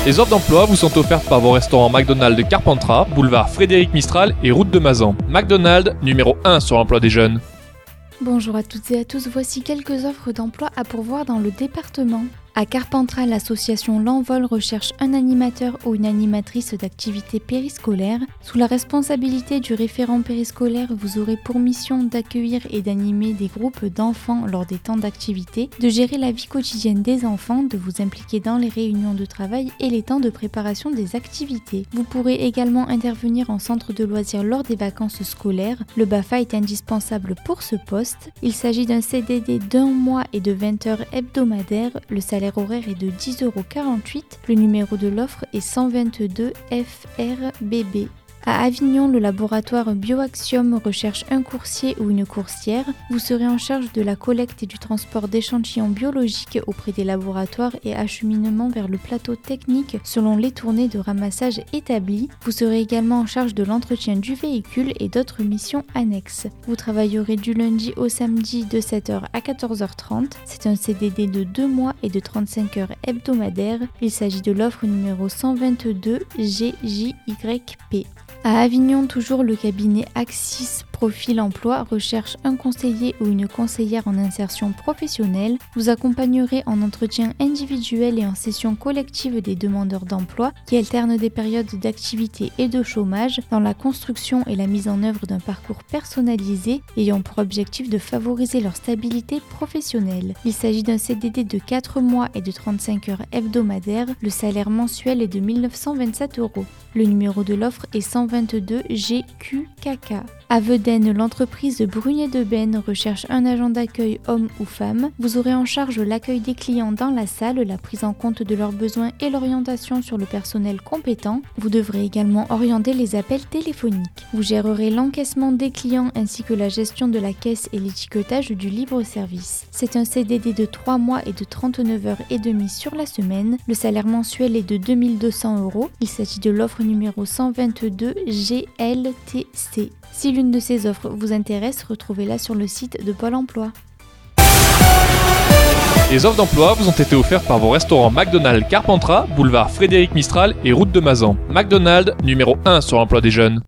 Les offres d'emploi vous sont offertes par vos restaurants McDonald's de Carpentras, boulevard Frédéric Mistral et route de Mazan. McDonald's, numéro 1 sur l'emploi des jeunes. Bonjour à toutes et à tous, voici quelques offres d'emploi à pourvoir dans le département. À Carpentras, l'association L'Envol recherche un animateur ou une animatrice d'activités périscolaires. Sous la responsabilité du référent périscolaire, vous aurez pour mission d'accueillir et d'animer des groupes d'enfants lors des temps d'activité, de gérer la vie quotidienne des enfants, de vous impliquer dans les réunions de travail et les temps de préparation des activités. Vous pourrez également intervenir en centre de loisirs lors des vacances scolaires. Le BAFA est indispensable pour ce poste. Il s'agit d'un CDD d'1 mois et de 20 heures hebdomadaires. Le salaire horaire est de 10,48 €. Le numéro de l'offre est 122 FRBB. À Avignon, le laboratoire Bioaxiom recherche un coursier ou une coursière. Vous serez en charge de la collecte et du transport d'échantillons biologiques auprès des laboratoires et acheminement vers le plateau technique selon les tournées de ramassage établies. Vous serez également en charge de l'entretien du véhicule et d'autres missions annexes. Vous travaillerez du lundi au samedi de 7 h à 14h30. C'est un CDD de 2 mois et de 35 heures hebdomadaires. Il s'agit de l'offre numéro 122 GJYP. À Avignon, toujours, le cabinet Axis Profil Emploi recherche un conseiller ou une conseillère en insertion professionnelle. Vous accompagnerez en entretien individuel et en session collective des demandeurs d'emploi qui alternent des périodes d'activité et de chômage dans la construction et la mise en œuvre d'un parcours personnalisé ayant pour objectif de favoriser leur stabilité professionnelle. Il s'agit d'un CDD de 4 mois et de 35 heures hebdomadaires. Le salaire mensuel est de 1 927 €. Le numéro de l'offre est 122 GQKK. À Vedène, l'entreprise Brunet de Benne recherche un agent d'accueil homme ou femme. Vous aurez en charge l'accueil des clients dans la salle, la prise en compte de leurs besoins et l'orientation sur le personnel compétent. Vous devrez également orienter les appels téléphoniques. Vous gérerez l'encaissement des clients ainsi que la gestion de la caisse et l'étiquetage du libre-service. C'est un CDD de 3 mois et de 39 heures et demie sur la semaine. Le salaire mensuel est de 2 200 €. Il s'agit de l'offre numéro 122 GLTC. Si l'une de ces offres vous intéresse, retrouvez-la sur le site de Pôle emploi. Les offres d'emploi vous ont été offertes par vos restaurants McDonald's Carpentras, boulevard Frédéric Mistral et route de Mazan. McDonald's, numéro 1 sur l'emploi des jeunes.